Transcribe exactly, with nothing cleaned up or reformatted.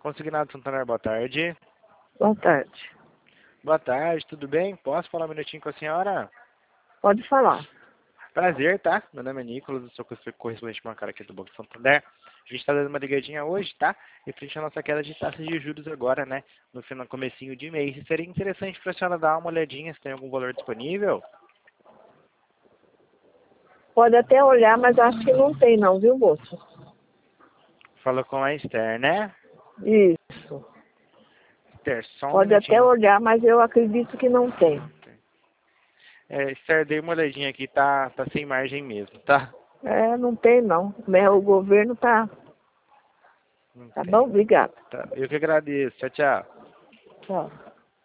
Consignado Santander, boa tarde. Boa tarde. Boa tarde, tudo bem? Posso falar um minutinho com a senhora? Pode falar. Prazer, tá? Meu nome é Nicolas, eu sou correspondente bancário aqui do Banco Santander. A gente está dando uma ligadinha hoje, tá? Referente à nossa queda de taxa de juros agora, né? No final, comecinho de mês. E seria interessante para a senhora dar uma olhadinha se tem algum valor disponível. Pode até olhar, mas acho que não tem não, viu, moço? Falou com a Esther, né? Isso. Esther, só um Pode até minutinho. olhar, mas eu acredito que não tem. É, Esther, dei uma olhadinha aqui, tá, tá sem margem mesmo, tá? É, não tem não. Né, o governo tá... Não Tá tem. bom? Obrigada. Tá. Eu que agradeço. Tchau, tchau. Tchau.